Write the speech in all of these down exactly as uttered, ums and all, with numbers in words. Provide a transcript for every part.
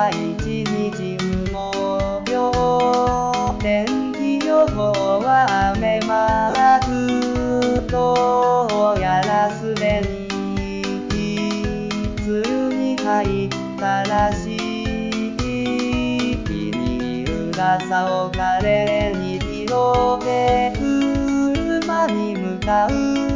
は一日無病、天気予報は雨マーク、どうやらすでに梅雨に入ったらしい。ビニール傘を彼に広げ、車に向かう。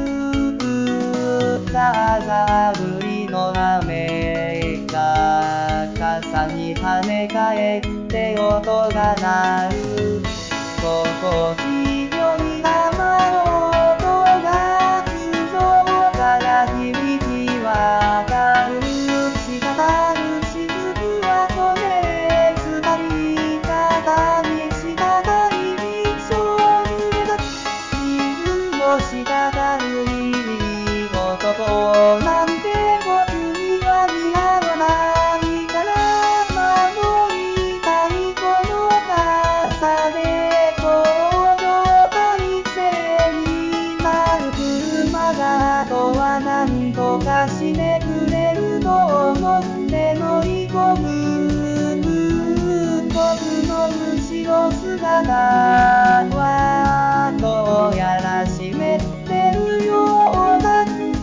ザーザー降りの雨が傘に跳ね返って音が鳴る。心地よい雨の音が頭上から響き渡る。滴る雫はこね伝い方に滴り道を濡れた。水の滴るいい男なんて僕には似合わないから守りたいこの傘でちょうど快晴になる。車があとは何とかしてくれると思って乗り込む。僕の後ろ姿はどうやら湿ってるようだ。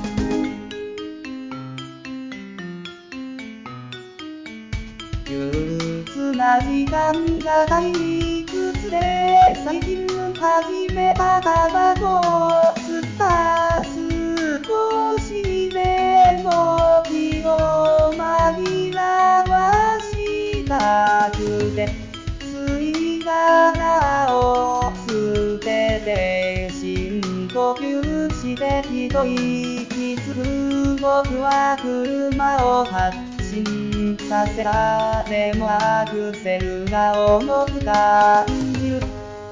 憂鬱な時間が退屈で最近始めたタバコを吸った。少しでも気を紛らわしたくて吸い殻を捨てて深呼吸して一息つく。僕は車を発進させた。でもアクセルが重く感じる。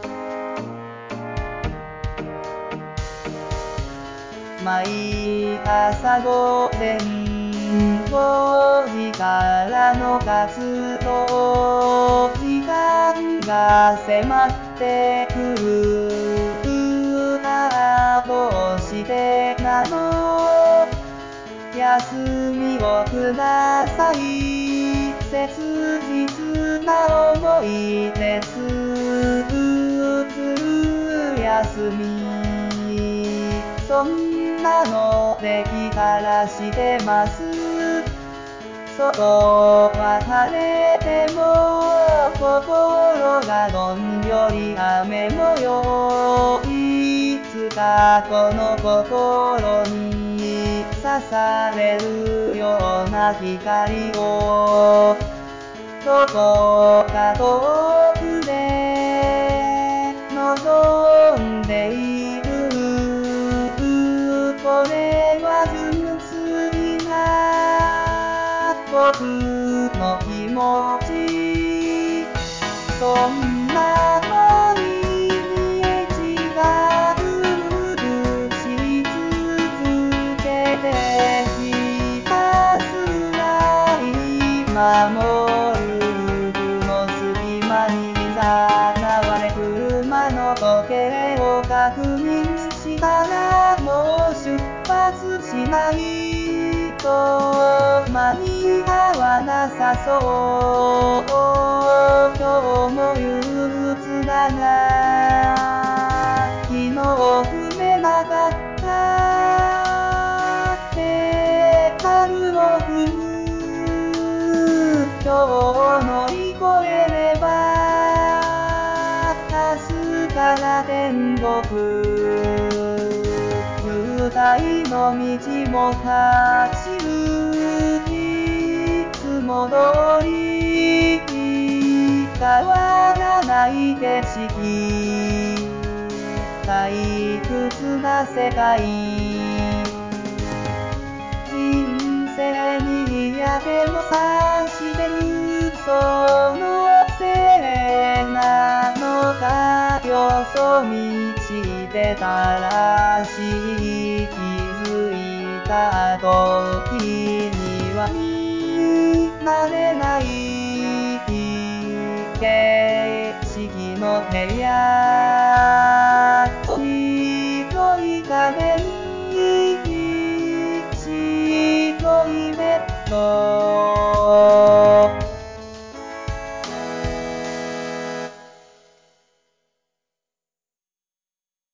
毎朝午前ごじからの活動時間が迫ってくる。ああどうしてなの、休みをください。切実な思いです。休みそんなのできたらしてます。外は晴れても心がどんより雨模様。いつかこの心に刺されるような光をどこか遠くで望んでいる。これは純粋な僕の気持ち。そんな毎日がうるし続けてひたすら今守る服の隙間に誘われ車の時計を確認したらもう出発しないと間に合わなさそう。今日も憂鬱だな、昨日踏めなかったペダルを踏む。今日乗り越えれば明日から天国。渋滞の道も走る。いつも通り変わらない景色。退屈な世界。人生に嫌気もさしてる。そのせいなのかよそ見してたらしい。気づいた時には見慣れない景色の部屋。白い壁に白いベッド。